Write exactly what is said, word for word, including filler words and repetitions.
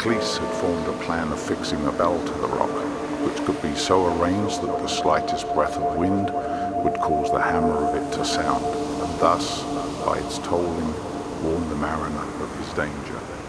Cleese had formed a plan of fixing a bell to the rock, which could be so arranged that the slightest breath of wind would cause the hammer of it to sound, and thus, by its tolling, warn the mariner of his danger.